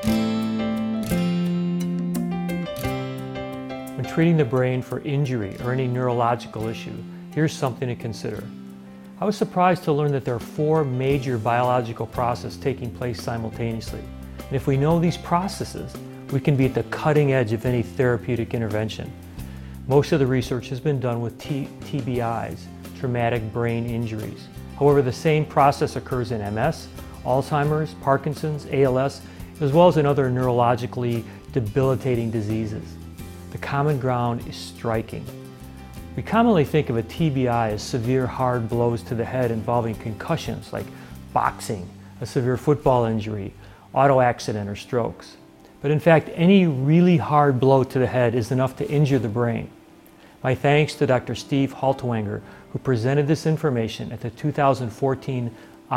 When treating the brain for injury or any neurological issue, here's something to consider. I was surprised to learn that there are 4 major biological processes taking place simultaneously. And if we know these processes, we can be at the cutting edge of any therapeutic intervention. Most of the research has been done with TBIs, traumatic brain injuries. However, the same process occurs in MS, Alzheimer's, Parkinson's, ALS, as well as in other neurologically debilitating diseases. The common ground is striking. We commonly think of a TBI as severe hard blows to the head involving concussions like boxing, a severe football injury, auto accident, or strokes. But in fact, any really hard blow to the head is enough to injure the brain. My thanks to Dr. Steve Haltwanger, who presented this information at the 2014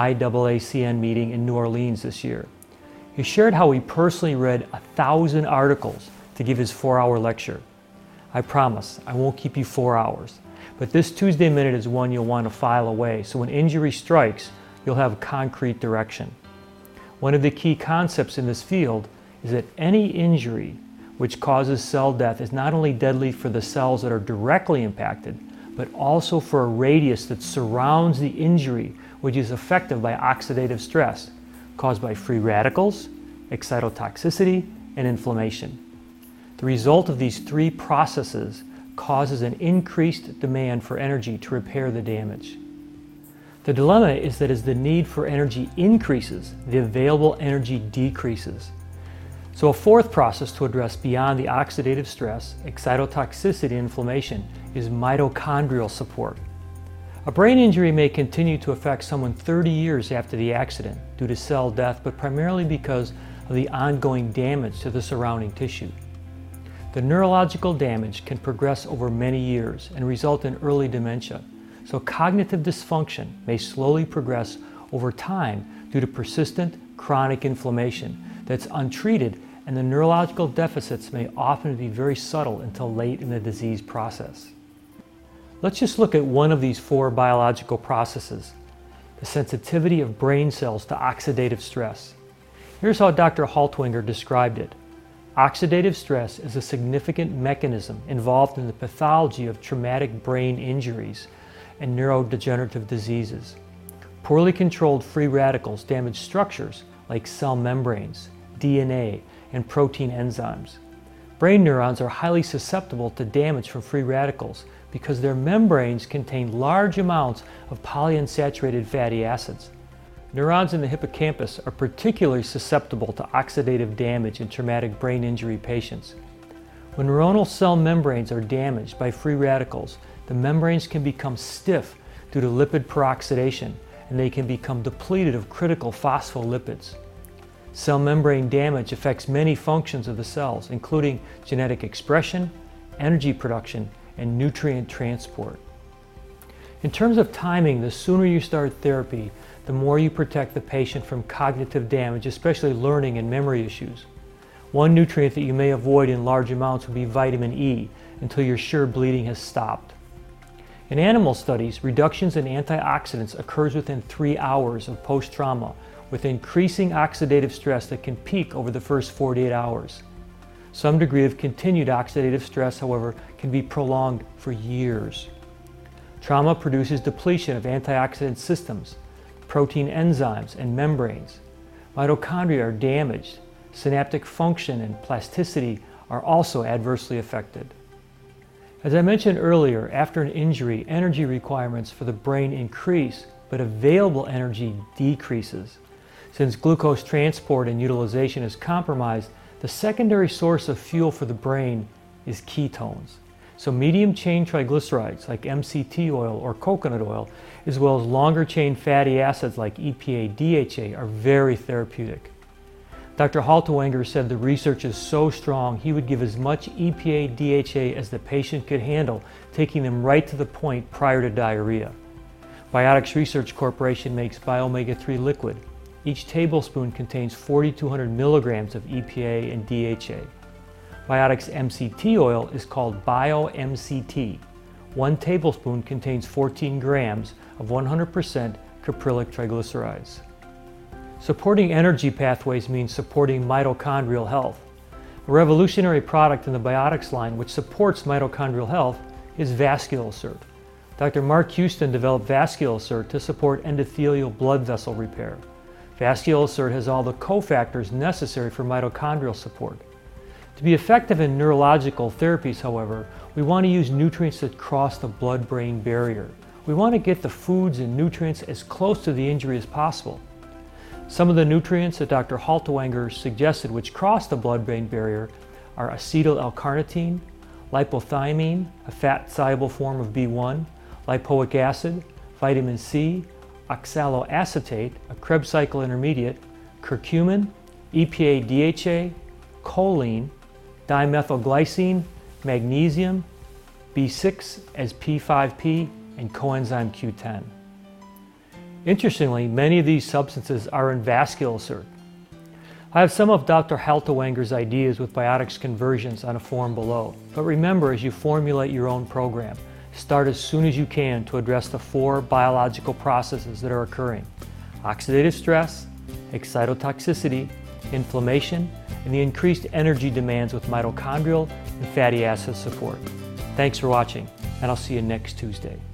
IAACN meeting in New Orleans this year. He shared how he personally read 1,000 articles to give his 4-hour lecture. I promise I won't keep you 4 hours, but this Tuesday Minute is one you'll want to file away, so when injury strikes, you'll have a concrete direction. One of the key concepts in this field is that any injury which causes cell death is not only deadly for the cells that are directly impacted, but also for a radius that surrounds the injury, which is affected by oxidative stress caused by free radicals, excitotoxicity, and inflammation. The result of these 3 processes causes an increased demand for energy to repair the damage. The dilemma is that as the need for energy increases, the available energy decreases. So a 4th process to address beyond the oxidative stress, excitotoxicity, and inflammation is mitochondrial support. A brain injury may continue to affect someone 30 years after the accident due to cell death, but primarily because of the ongoing damage to the surrounding tissue. The neurological damage can progress over many years and result in early dementia, so cognitive dysfunction may slowly progress over time due to persistent chronic inflammation that's untreated, and the neurological deficits may often be very subtle until late in the disease process. Let's just look at one of these 4 biological processes, the sensitivity of brain cells to oxidative stress. Here's how Dr. Haltwanger described it. Oxidative stress is a significant mechanism involved in the pathology of traumatic brain injuries and neurodegenerative diseases. Poorly controlled free radicals damage structures like cell membranes, DNA, and protein enzymes. Brain neurons are highly susceptible to damage from free radicals because their membranes contain large amounts of polyunsaturated fatty acids. Neurons in the hippocampus are particularly susceptible to oxidative damage in traumatic brain injury patients. When neuronal cell membranes are damaged by free radicals, the membranes can become stiff due to lipid peroxidation, and they can become depleted of critical phospholipids. Cell membrane damage affects many functions of the cells, including genetic expression, energy production, and nutrient transport. In terms of timing, the sooner you start therapy, the more you protect the patient from cognitive damage, especially learning and memory issues. One nutrient that you may avoid in large amounts would be vitamin E until you're sure bleeding has stopped. In animal studies, reductions in antioxidants occurs within 3 hours of post-trauma, with increasing oxidative stress that can peak over the first 48 hours. Some degree of continued oxidative stress, however, can be prolonged for years. Trauma produces depletion of antioxidant systems, protein enzymes, and membranes. Mitochondria are damaged. Synaptic function and plasticity are also adversely affected. As I mentioned earlier, after an injury, energy requirements for the brain increase, but available energy decreases. Since glucose transport and utilization is compromised, the secondary source of fuel for the brain is ketones. So medium-chain triglycerides like MCT oil or coconut oil, as well as longer-chain fatty acids like EPA, DHA, are very therapeutic. Dr. Haltwanger said the research is so strong he would give as much EPA, DHA as the patient could handle, taking them right to the point prior to diarrhea. Biotics Research Corporation makes Biomega-3 liquid. Each tablespoon contains 4,200 milligrams of EPA and DHA. Biotics MCT oil is called BioMCT. 1 tablespoon contains 14 grams of 100% caprylic triglycerides. Supporting energy pathways means supporting mitochondrial health. A revolutionary product in the Biotics line which supports mitochondrial health is Vasculocert. Dr. Mark Houston developed Vasculocert to support endothelial blood vessel repair. Vasculocert has all the cofactors necessary for mitochondrial support. To be effective in neurological therapies, however, we want to use nutrients that cross the blood-brain barrier. We want to get the foods and nutrients as close to the injury as possible. Some of the nutrients that Dr. Halterwanger suggested which cross the blood-brain barrier are acetyl L-carnitine, lipothiamine, a fat-soluble form of B1, lipoic acid, vitamin C, oxaloacetate, a Krebs cycle intermediate, curcumin, EPA-DHA, choline, dimethylglycine, magnesium, B6 as P5P, and coenzyme Q10. Interestingly, many of these substances are in Vasculocert. I have some of Dr. Halterwanger's ideas with Biotics conversions on a form below, but remember, as you formulate your own program, start as soon as you can to address the 4 biological processes that are occurring: oxidative stress, excitotoxicity, inflammation, and the increased energy demands with mitochondrial and fatty acid support. Thanks for watching, and I'll see you next Tuesday.